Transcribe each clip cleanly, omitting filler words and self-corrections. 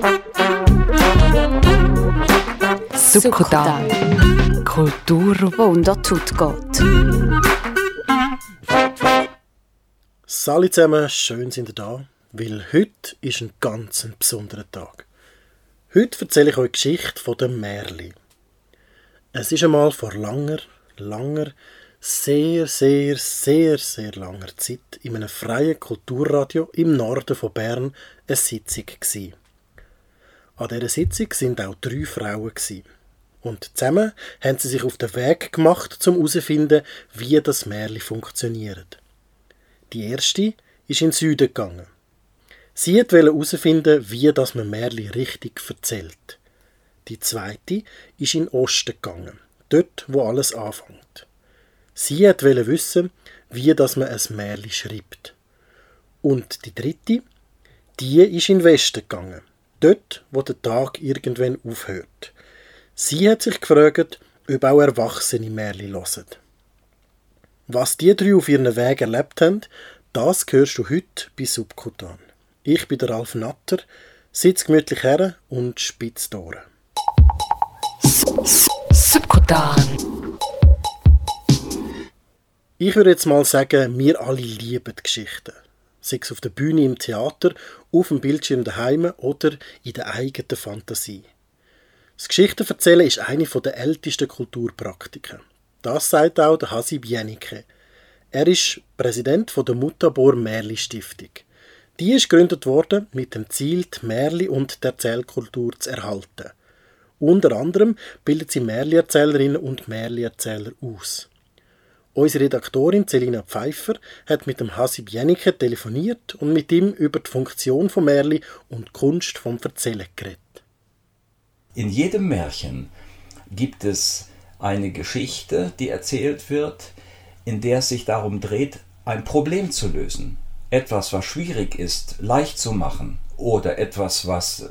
Succodan. Kultur, die unter die Haut geht. Salut zusammen, schön sind ihr da, weil heute ist ein ganz besonderer Tag. Heute erzähle ich euch die Geschichte von dem Märli. Es ist einmal vor langer, sehr langer Zeit in einem freien Kulturradio im Norden von Bern eine Sitzung gewesen. An dieser Sitzung waren auch 3 Frauen gewesen. Und zusammen haben sie sich auf den Weg gemacht, um herauszufinden, wie das Märli funktioniert. Die erste ist in den Süden gegangen. Sie wollte herausfinden, wie das man Märli richtig erzählt. Die zweite ist in den Osten gegangen, dort, wo alles anfängt. Sie wollte wissen, wie das man ein Märli schreibt. Und die dritte, die ist in den Westen gegangen, dort, wo der Tag irgendwann aufhört. Sie hat sich gefragt, ob auch Erwachsene Märli hören. Was die 3 auf ihren Weg erlebt haben, das hörst du heute bei Succodan. Ich bin der Ralf Natter, sitz gemütlich her und spitz die Ohren. Succodan. Ich würde jetzt mal sagen, wir alle lieben Geschichten. Sei es auf der Bühne, im Theater, auf dem Bildschirm daheim oder in der eigenen Fantasie. Das Geschichtenerzählen ist eine der ältesten Kulturpraktiken. Das sagt auch der Hasib Jennike. Er ist Präsident der Mutabor Märli Stiftung. Die ist gegründet worden mit dem Ziel, die Märli und die Erzählkultur zu erhalten. Unter anderem bildet sie Märli-Erzählerinnen und Märli-Erzähler aus. Unsere Redaktorin Selina Pfeiffer hat mit dem Hasib Jennike telefoniert und mit ihm über die Funktion von Märli und die Kunst vom Erzählen geredet. In jedem Märchen gibt es eine Geschichte, die erzählt wird, in der es sich darum dreht, ein Problem zu lösen. Etwas, was schwierig ist, leicht zu machen oder etwas, was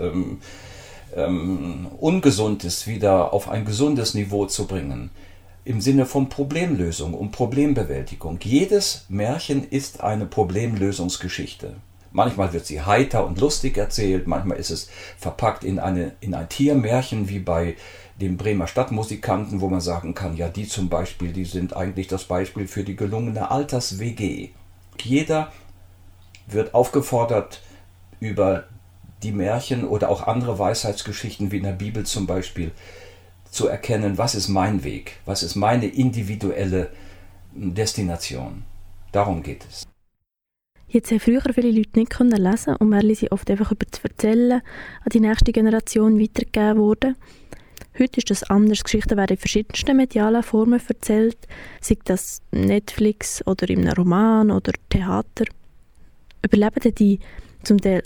ungesund ist, wieder auf ein gesundes Niveau zu bringen. Im Sinne von Problemlösung und Problembewältigung. Jedes Märchen ist eine Problemlösungsgeschichte. Manchmal wird sie heiter und lustig erzählt, manchmal ist es verpackt in ein Tiermärchen, wie bei den Bremer Stadtmusikanten, wo man sagen kann, ja, die zum Beispiel, die sind eigentlich das Beispiel für die gelungene Alters-WG. Jeder wird aufgefordert, über die Märchen oder auch andere Weisheitsgeschichten, wie in der Bibel zum Beispiel, zu erkennen, was ist mein Weg, was ist meine individuelle Destination. Darum geht es. Jetzt haben früher viele Leute nicht lesen und Märchen sind oft einfach über das Erzählen an die nächste Generation weitergegeben worden. Heute ist das anders. Geschichten werden in verschiedensten medialen Formen erzählt, sei das Netflix oder in einem Roman oder Theater. Überleben denn die zum Teil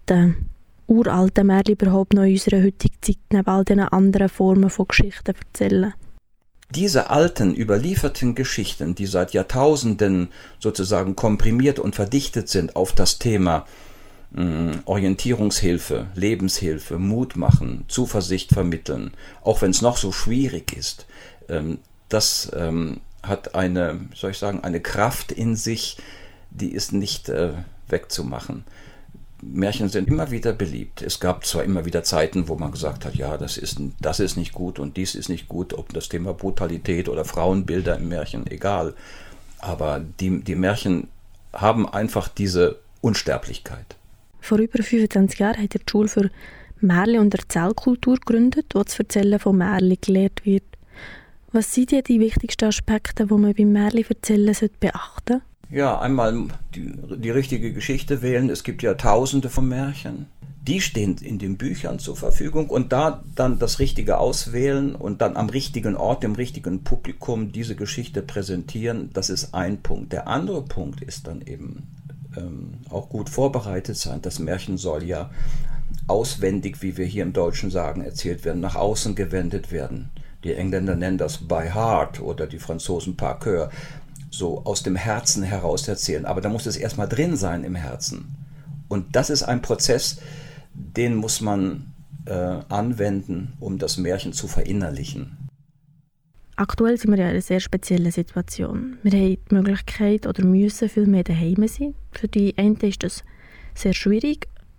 uralten Märchen überhaupt noch in unserer heutigen Zeit, neben all diesen anderen Formen von Geschichten erzählen? Diese alten, überlieferten Geschichten, die seit Jahrtausenden sozusagen komprimiert und verdichtet sind auf das Thema Orientierungshilfe, Lebenshilfe, Mut machen, Zuversicht vermitteln, auch wenn es noch so schwierig ist, das hat eine Kraft in sich, die ist nicht wegzumachen. Märchen sind immer wieder beliebt. Es gab zwar immer wieder Zeiten, wo man gesagt hat, ja, das ist nicht gut und dies ist nicht gut, ob das Thema Brutalität oder Frauenbilder im Märchen, egal. Aber die Märchen haben einfach diese Unsterblichkeit. Vor über 25 Jahren hat er die Schule für Märchen und Erzählkultur gegründet, wo das Erzählen von Märchen gelehrt wird. Was sind die wichtigsten Aspekte, die man beim Märchen-Erzählen beachten sollte? Ja, einmal die richtige Geschichte wählen. Es gibt ja Tausende von Märchen. Die stehen in den Büchern zur Verfügung und da dann das Richtige auswählen und dann am richtigen Ort, dem richtigen Publikum diese Geschichte präsentieren, das ist ein Punkt. Der andere Punkt ist dann eben auch gut vorbereitet sein. Das Märchen soll ja auswendig, wie wir hier im Deutschen sagen, erzählt werden, nach außen gewendet werden. Die Engländer nennen das by heart oder die Franzosen par cœur. So aus dem Herzen heraus erzählen. Aber da muss es erstmal drin sein im Herzen. Und das ist ein Prozess, den muss man anwenden, um das Märchen zu verinnerlichen. Aktuell sind wir ja in einer sehr speziellen Situation. Wir haben die Möglichkeit oder müssen viel mehr daheim sein. Für die einen ist das sehr schwierig.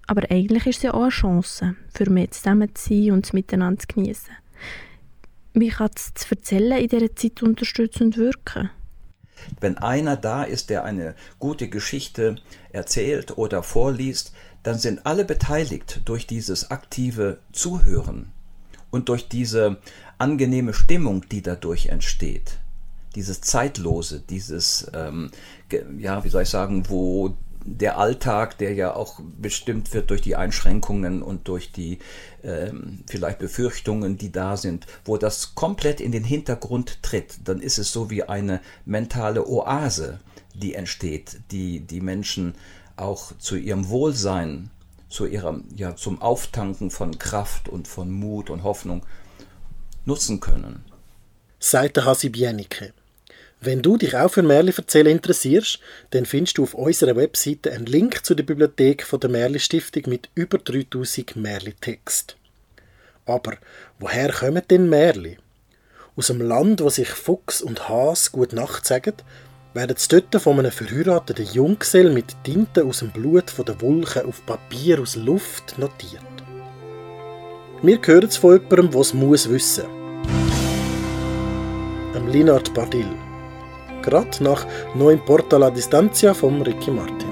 Aber eigentlich ist es ja auch eine Chance, für mehr zusammen zu sein und es miteinander zu geniessen. Wie kann das Erzählen in dieser Zeit unterstützend wirken? Wenn einer da ist, der eine gute Geschichte erzählt oder vorliest, dann sind alle beteiligt durch dieses aktive Zuhören und durch diese angenehme Stimmung, die dadurch entsteht. Dieses Zeitlose, dieses, wo der Alltag, der ja auch bestimmt wird durch die Einschränkungen und durch die vielleicht Befürchtungen, die da sind, wo das komplett in den Hintergrund tritt, dann ist es so wie eine mentale Oase, die entsteht, die Menschen auch zu ihrem Wohlsein, zum Auftanken von Kraft und von Mut und Hoffnung nutzen können. Sagt der Hasi Bienike. Wenn du dich auch für Märchen-Erzählen interessierst, dann findest du auf unserer Webseite einen Link zu der Bibliothek von der Märchen-Stiftung mit über 3000 Märchen-Texten. Aber woher kommen denn Märchen? Aus einem Land, wo sich Fuchs und Hase gut Nacht sagen, werden sie dort von einem verheirateten Junggesell mit Tinte aus dem Blut von der Wolken auf Papier aus Luft notiert. Wir hören es von jemandem, der es muss wissen. Linard Bardil. Gerade nach No importa la distancia von Ricky Martin.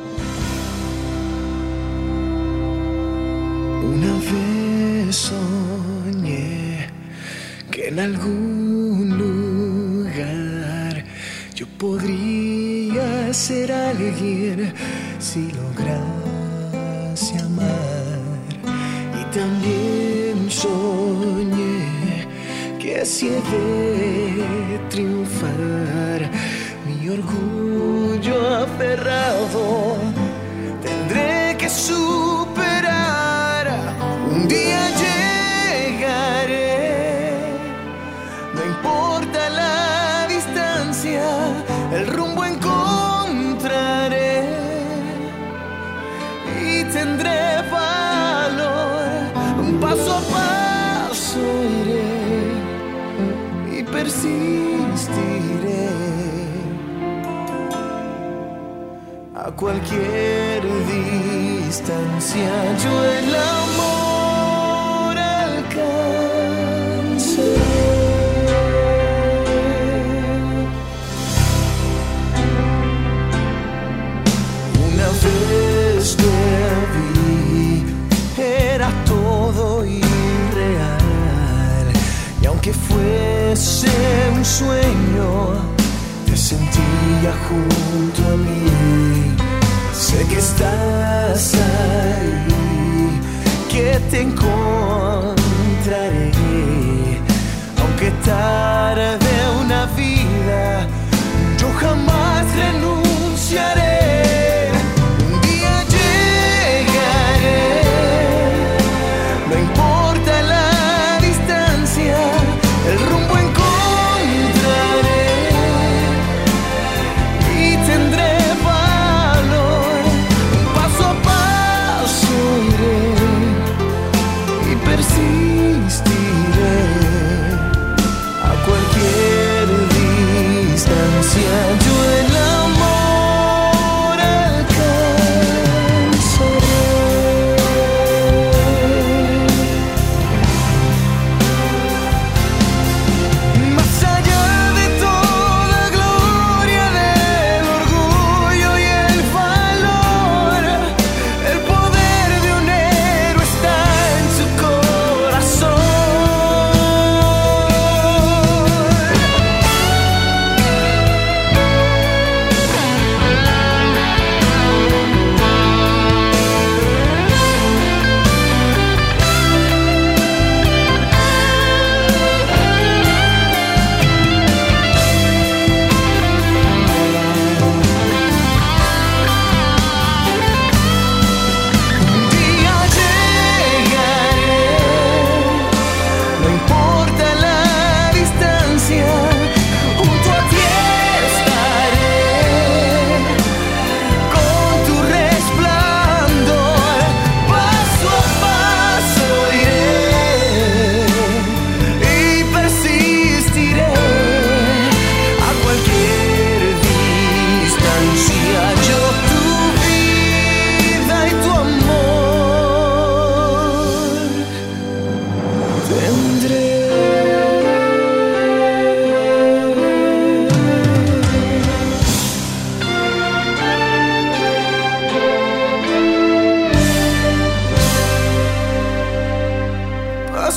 Una vez soñé que en algún lugar yo podría ser alguien si lograse amar. Y también soñé que si he de triunfar, mi orgullo aferrado tendré que superar. Un día llegaré, no importa la distancia, el rumbo encontraré y tendré valor. Un paso a paso iré y persistiré a cualquier distancia. Yo el amor alcanzaré. Una vez te vi, era todo irreal, y aunque fuese un sueño, te sentía junto a mí. Sé que estás ahí, que te encontraré, aunque tarde una vida, yo jamás renunciaré. Un día llegaré, no importa la distancia, el rumbo encontraré y tendré valor. Un paso a paso iré y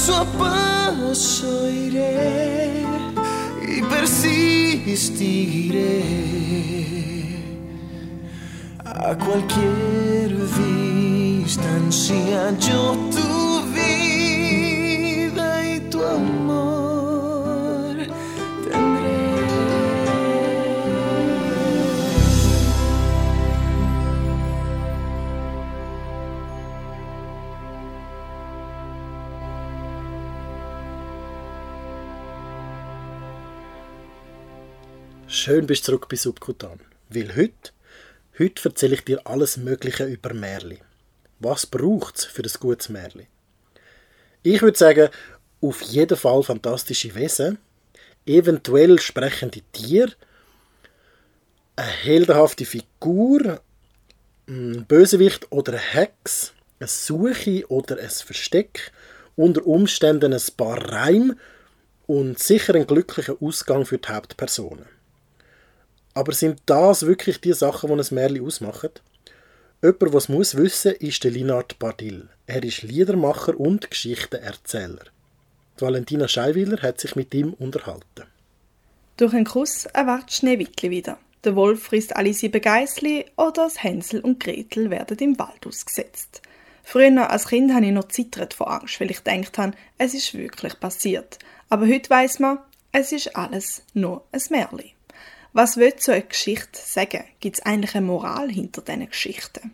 passo a passo iré y persistiré a cualquier distancia. Yo tu vida y tu amor tendré. Schön bist du zurück bei Subkutan. Weil heute erzähle ich dir alles Mögliche über Märchen. Was braucht es für ein gutes Märchen? Ich würde sagen, auf jeden Fall fantastische Wesen, eventuell sprechende Tiere, eine heldenhafte Figur, ein Bösewicht oder eine Hex, eine Suche oder ein Versteck, unter Umständen ein paar Reime und sicher einen glücklichen Ausgang für die Hauptpersonen. Aber sind das wirklich die Sachen, die ein Märchen ausmachen? Jemand, der es muss wissen, ist der Linard Bardil. Er ist Liedermacher und Geschichtenerzähler. Die Valentina Scheiwiller hat sich mit ihm unterhalten. Durch einen Kuss erwacht Schneewittli wieder. Der Wolf frisst alle 7 Geißli oder das Hänsel und Gretel werden im Wald ausgesetzt. Früher als Kind habe ich noch zittert vor Angst, weil ich gedacht habe, es ist wirklich passiert. Aber heute weiss man, es ist alles nur ein Märchen. Was will so eine Geschichte sagen? Gibt es eigentlich eine Moral hinter diesen Geschichten?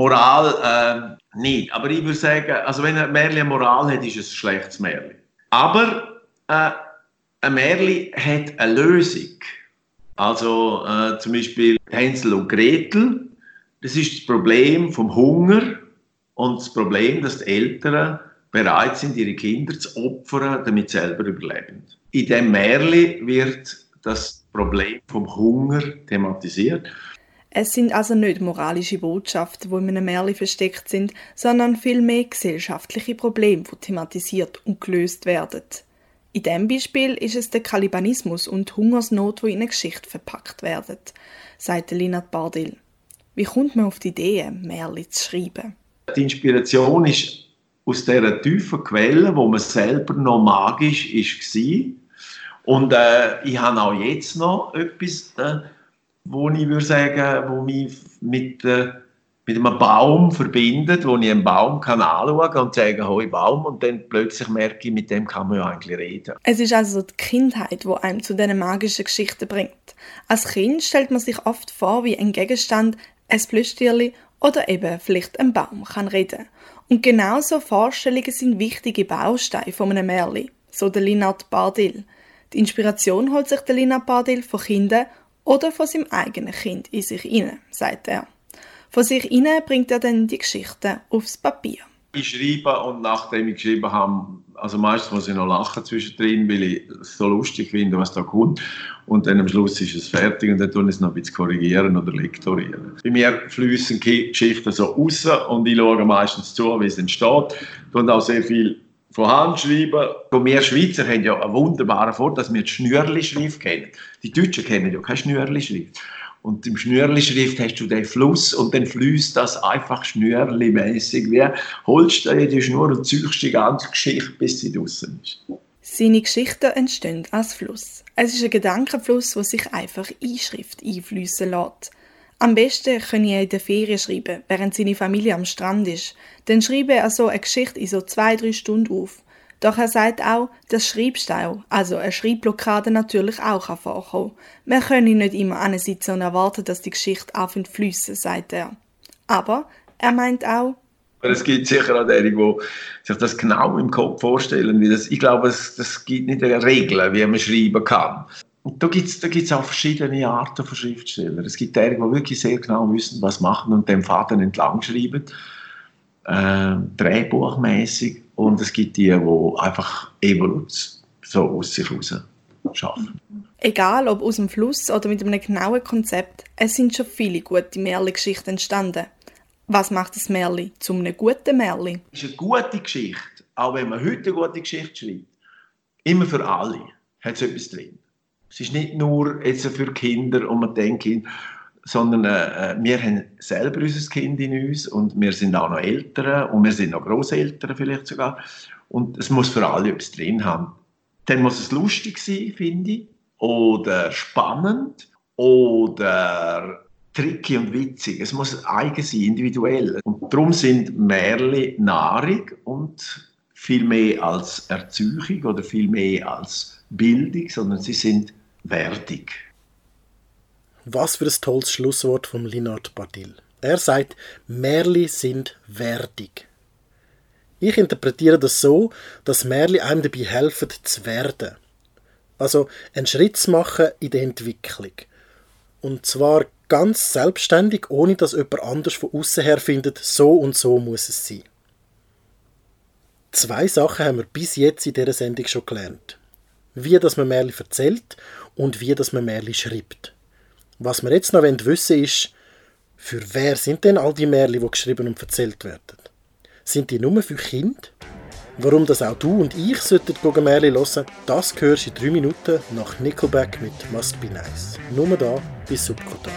Moral nicht. Aber ich würde sagen, also wenn ein Märchen eine Moral hat, ist es ein schlechtes Märchen. Aber ein Märchen hat eine Lösung. Also zum Beispiel Hänsel und Gretel. Das ist das Problem vom Hunger und das Problem, dass die Eltern bereit sind, ihre Kinder zu opfern, damit sie selber überleben. In diesem Märchen wird das Problem vom Hunger thematisiert. Es sind also nicht moralische Botschaften, die in einem Märchen versteckt sind, sondern vielmehr gesellschaftliche Probleme, die thematisiert und gelöst werden. In diesem Beispiel ist es der Kannibalismus und die Hungersnot, die in eine Geschichte verpackt werden, sagt Linard Bardil. Wie kommt man auf die Idee, Märchen zu schreiben? Die Inspiration ist aus dieser tiefen Quelle, wo man selber noch magisch war. Und ich habe auch jetzt noch etwas, wo ich würde sagen, wo mich mit einem Baum verbindet, wo ich einen Baum kann anschauen und sagen, hoi Baum, und dann plötzlich merke ich, mit dem kann man ja eigentlich reden. Es ist also die Kindheit, die einem zu diesen magischen Geschichten bringt. Als Kind stellt man sich oft vor, wie ein Gegenstand, ein Plüschtierli oder eben vielleicht ein Baum kann reden. Und genau so Vorstellungen sind wichtige Bausteine von einem Märchen, so der Linard Bardil. Die Inspiration holt sich der Linard Bardil von Kindern oder von seinem eigenen Kind in sich hinein, sagt er. Von sich hinein bringt er dann die Geschichten aufs Papier. Ich schreibe und nachdem ich geschrieben habe, also meistens muss ich noch lachen zwischendrin, weil ich es so lustig finde, was da kommt. Und dann am Schluss ist es fertig und dann tue ich es noch ein bisschen korrigieren oder lektorieren. Bei mir fließen Geschichten so raus und ich schaue meistens zu, wie es entsteht. Und auch sehr viel von Hand schreiben. Und wir Schweizer haben ja einen wunderbaren Vorteil, dass wir die Schnürli-Schrift kennen. Die Deutschen kennen ja keine Schnürli-Schrift. Und im Schnürli-Schrift hast du den Fluss und dann fließt das einfach schnürli-mässig. Wie holst du die Schnur und ziehst die ganze Geschichte, bis sie draussen ist. Seine Geschichten entstehen als Fluss. Es ist ein Gedankenfluss, der sich einfach in Schrift einfließen lässt. Am besten kann er in der Ferien schreiben, während seine Familie am Strand ist. Dann schreibe er so eine Geschichte in so 2-3 Stunden auf. Doch er sagt auch, dass Schreibstau, also eine Schreibblockade, natürlich auch vorkommen kann. Man könne nicht immer ansitzen und erwarten, dass die Geschichte anfängt zu fliessen, sagt er. Aber er meint auch, es gibt sicher auch derige, die sich das genau im Kopf vorstellen. Ich glaube, es gibt nicht eine Regel, wie man schreiben kann. Und da gibt's auch verschiedene Arten von Schriftstellern. Es gibt derige, die wirklich sehr genau wissen, was machen und dem Faden entlang schreiben. Drehbuchmäßig. Und es gibt die einfach so aus sich heraus schaffen. Egal ob aus dem Fluss oder mit einem genauen Konzept, es sind schon viele gute Märchen-Geschichten entstanden. Was macht das Märchen zu einem guten Märchen? Es ist eine gute Geschichte, auch wenn man heute eine gute Geschichte schreibt. Immer für alle hat es etwas drin. Es ist nicht nur jetzt für Kinder und man denkt, sondern wir haben selber unser Kind in uns und wir sind auch noch Eltern und wir sind noch Grosseltern vielleicht sogar. Und es muss für alle etwas drin haben. Dann muss es lustig sein, finde ich, oder spannend, oder tricky und witzig. Es muss eigen sein, individuell. Und darum sind Märchen Nahrung und viel mehr als Erziehung oder viel mehr als Bildung, sondern sie sind wertig. Was für ein tolles Schlusswort von Linard Badil. Er sagt, Märchen sind wertig. Ich interpretiere das so, dass Märchen einem dabei helfen, zu werden. Also einen Schritt zu machen in der Entwicklung. Und zwar ganz selbstständig, ohne dass jemand anders von außen her findet, so und so muss es sein. 2 Sachen haben wir bis jetzt in dieser Sendung schon gelernt. Wie dass man Märchen erzählt und wie dass man Märchen schreibt. Was wir jetzt noch wissen wollen, ist, für wer sind denn all die Märchen, die geschrieben und erzählt werden? Sind die nur für Kinder? Warum das auch du und ich sollten Märchen hören, das hörst du in 3 Minuten nach Nickelback mit Must Be Nice. Nur da bei Subkultur.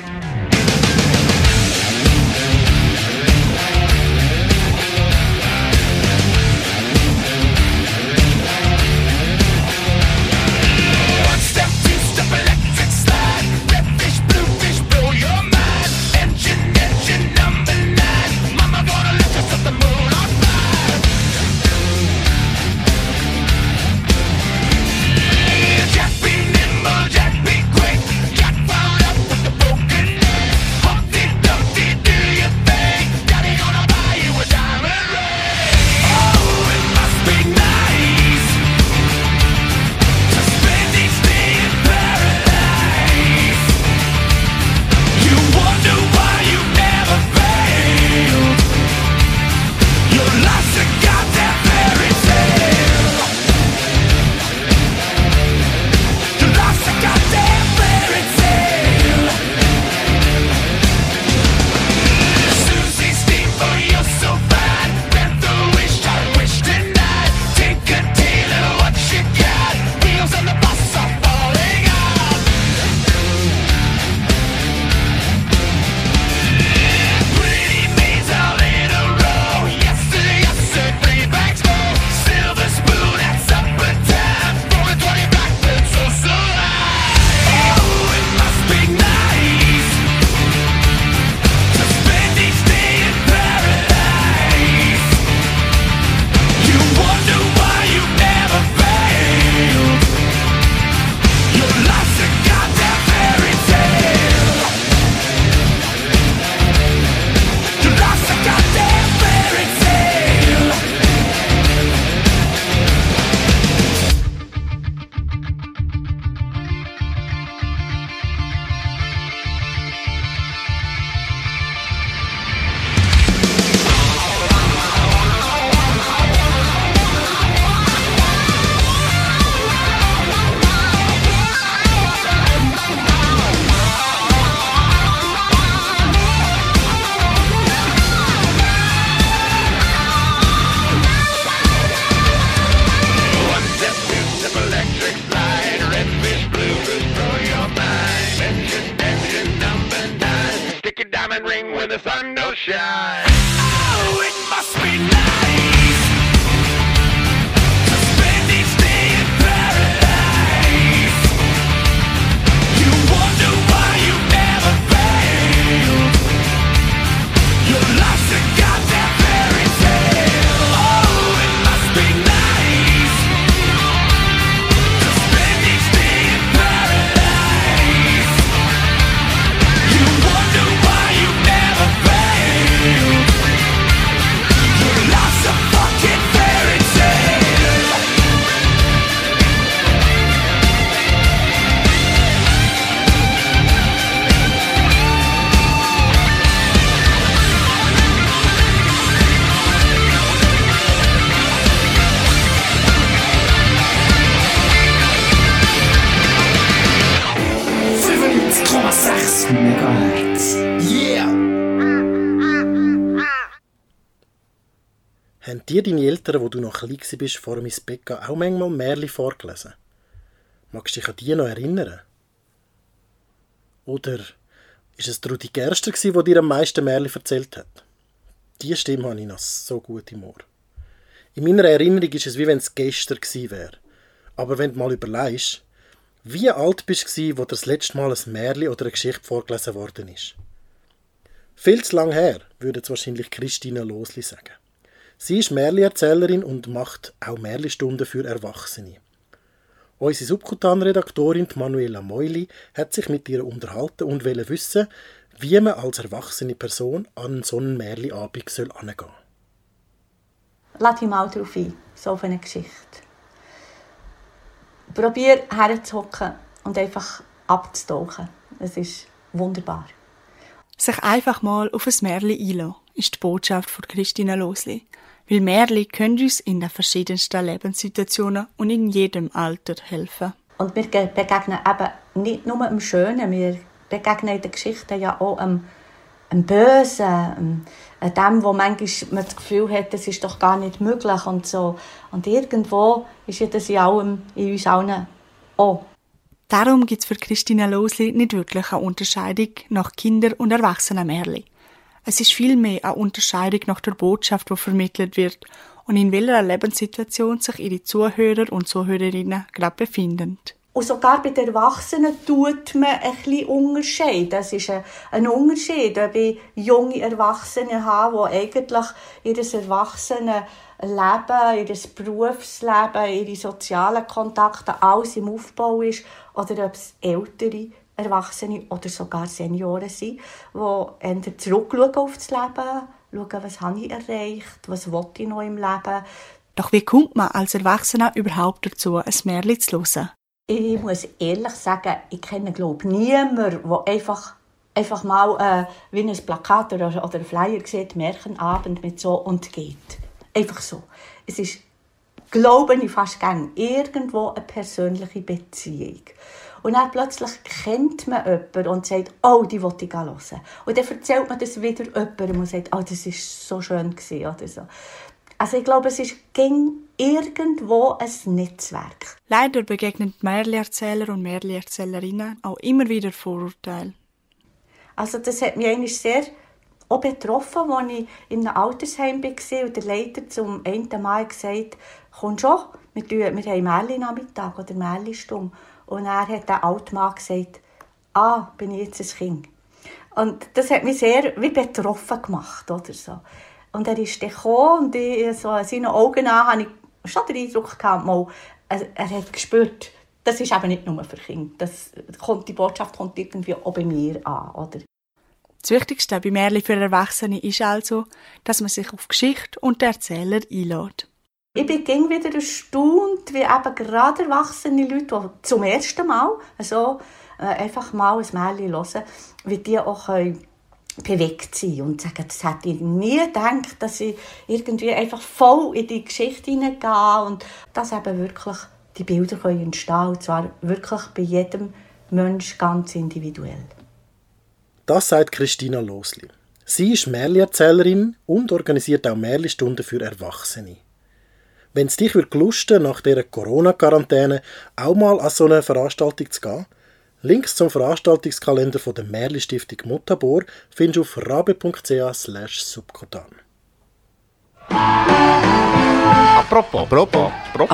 Haben dir deine Eltern, wo du noch klein warst, vor dem ins Bett gehen, auch manchmal Märchen vorgelesen? Magst du dich an die noch erinnern? Oder war es Rudi Gerster, der dir am meisten Märchen erzählt hat? Diese Stimme habe ich noch so gut im Ohr. In meiner Erinnerung ist es, wie wenn es gestern gewesen wäre. Aber wenn du mal überlegst, wie alt bist du, wo dir das letzte Mal ein Märchen oder eine Geschichte vorgelesen worden ist? Viel zu lang her, würde jetzt wahrscheinlich Christina Losli sagen. Sie ist Märchenerzählerin und macht auch Märchenstunden für Erwachsene. Unsere Subkutan-Redaktorin Manuela Meuli hat sich mit ihr unterhalten und wollte wissen, wie man als erwachsene Person an so einen Märchenabend herangehen soll. Lass dich mal darauf ein, so auf eine Geschichte. Probier herzuhocken und einfach abzutauchen. Es ist wunderbar. Sich einfach mal auf ein Märchen einlassen, ist die Botschaft von Christina Losli. Weil Märchen können uns in den verschiedensten Lebenssituationen und in jedem Alter helfen. Und wir begegnen eben nicht nur dem Schönen, wir begegnen in den Geschichten ja auch dem Bösen, dem, wo manchmal man das Gefühl hat, das ist doch gar nicht möglich und so. Und irgendwo ist ja das in uns allen auch. Darum gibt es für Christina Losli nicht wirklich eine Unterscheidung nach Kinder- und Erwachsenenmärchen. Es ist vielmehr eine Unterscheidung nach der Botschaft, die vermittelt wird und in welcher Lebenssituation sich ihre Zuhörer und Zuhörerinnen gerade befinden. Und sogar bei den Erwachsenen tut man ein bisschen Unterschied. Das ist ein Unterschied, ob ich junge Erwachsene habe, die eigentlich ihr Erwachsenenleben, ihr Berufsleben, ihre sozialen Kontakte, alles im Aufbau ist, oder ob es ältere Erwachsene oder sogar Senioren sind, die eher zurückschauen auf das Leben, schauen, was habe ich erreicht, was will ich noch im Leben. Doch wie kommt man als Erwachsener überhaupt dazu, ein Märchen zu hören? Ich muss ehrlich sagen, ich kenne, glaube ich, niemanden, der einfach mal wie ein Plakat oder ein Flyer sieht, Märchenabend mit so und geht. Einfach so. Es ist, glaube ich, fast gern irgendwo eine persönliche Beziehung. Und dann plötzlich kennt man jemanden und sagt, oh, die will ich hören. Und dann erzählt man das wieder jemandem und sagt, oh, das war so schön oder so. Also ich glaube, es ist irgendwo ein Netzwerk. Leider begegnen die Märchenerzähler und Märchenerzählerinnen auch immer wieder Vorurteile. Also das hat mich eigentlich sehr auch betroffen, als ich in einem Altersheim war und der Leiter zum einen Mal gesagt, komm schon, wir haben Märchen-Nachmittag oder Märchen-Stunde. Und er hat der alte Mann gesagt, bin ich jetzt ein Kind. Und das hat mich sehr wie betroffen gemacht. Oder so. Und er ist dann gekommen und ich, so an seinen Augen an, habe ich schon den Eindruck gehabt, er hat gespürt, das ist eben nicht nur für Kinder. Die Botschaft kommt irgendwie auch bei mir an. Oder? Das Wichtigste bei Märchen für Erwachsene ist also, dass man sich auf Geschichte und den Erzähler einlässt. Ich bin immer wieder erstaunt, wie eben gerade erwachsene Leute, die zum ersten Mal so einfach mal ein Märchen hören, wie die auch bewegt sind und sagen, das hätte ich nie gedacht, dass ich irgendwie einfach voll in die Geschichte hineingehe und dass eben wirklich die Bilder entstehen können, und zwar wirklich bei jedem Menschen ganz individuell. Das sagt Christina Losli. Sie ist Märchenerzählerin und organisiert auch Märchenstunden für Erwachsene. Wenn es dich lusten, nach dieser Corona-Quarantäne auch mal an so eine Veranstaltung zu gehen, Links zum Veranstaltungskalender von der Märchenstiftung Mutabor findest du auf rabe.ch/subkutan. Apropos.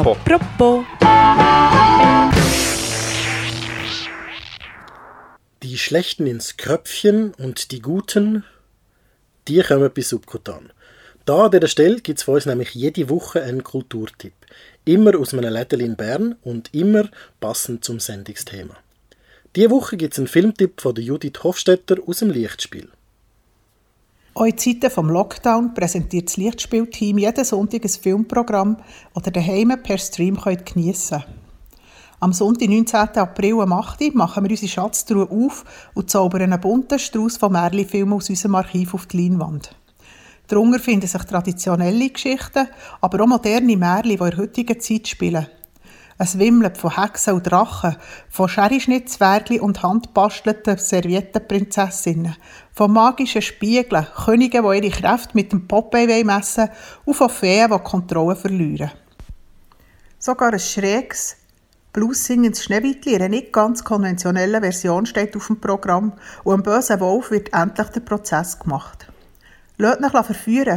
Die Schlechten ins Köpfchen und die Guten, die kommen bei Subkutan. Da an dieser Stelle gibt es von uns nämlich jede Woche einen Kulturtipp. Immer aus einem Lädeli in Bern und immer passend zum Sendungsthema. Diese Woche gibt es einen Filmtipp von Judith Hofstetter aus dem Lichtspiel. Auch in Zeiten des Lockdown präsentiert das Lichtspielteam jeden Sonntag ein Filmprogramm, das ihr daheim per Stream geniessen könnt. Am Sonntag, 19. April um 8 Uhr, machen wir unsere Schatztruhe auf und zaubern einen bunten Strauß von Märchenfilmen aus unserem Archiv auf die Leinwand. Darunter finden sich traditionelle Geschichten, aber auch moderne Märchen, die in der heutigen Zeit spielen. Es wimmelt von Hexen und Drachen, von Sherry-Schnittzwergli und handbastelten Serviettenprinzessinnen, von magischen Spiegeln, Königen, die ihre Kräfte mit dem Popeye messen wollen, und von Feen, die die Kontrolle verlieren. Sogar ein schräges, bluesingendes Schneewittli in einer nicht ganz konventionellen Version steht auf dem Programm und am bösen Wolf wird endlich der Prozess gemacht. Lasst euch verführen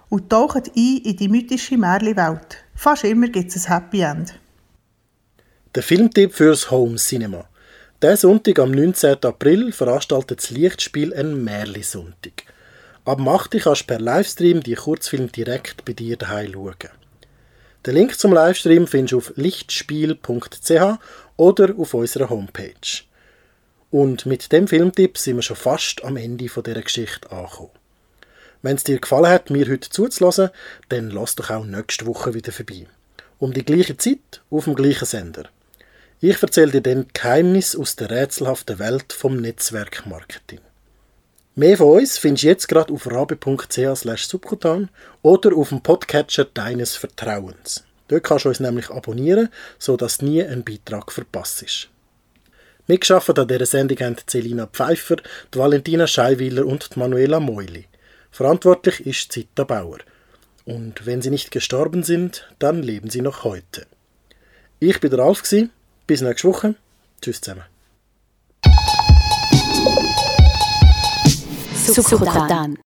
und tauchen ein in die mythische Märchenwelt. Fast immer gibt es ein Happy End. Der Filmtipp fürs Home Cinema. Diesen Sonntag am 19. April veranstaltet das Lichtspiel einen Märli-Sonntag. Ab 8 Uhr kannst du per Livestream die Kurzfilme direkt bei dir daheim schauen. Den Link zum Livestream findest du auf lichtspiel.ch oder auf unserer Homepage. Und mit dem Filmtipp sind wir schon fast am Ende dieser Geschichte angekommen. Wenn es dir gefallen hat, mir heute zuzuhören, dann lass doch auch nächste Woche wieder vorbei. Um die gleiche Zeit auf dem gleichen Sender. Ich erzähle dir dann Geheimnisse aus der rätselhaften Welt vom Netzwerkmarketing. Mehr von uns findest du jetzt gerade auf rabe.ch/subkutan oder auf dem Podcatcher deines Vertrauens. Dort kannst du uns nämlich abonnieren, sodass nie ein Beitrag verpasst ist. Mitgearbeitet an dieser Sendung haben Celina Pfeiffer, die Valentina Scheiwiller und die Manuela Meuli. Verantwortlich ist Zita Bauer. Und wenn sie nicht gestorben sind, dann leben sie noch heute. Ich bin der Alf. Bis nächste Woche. Tschüss zusammen. Subkutan.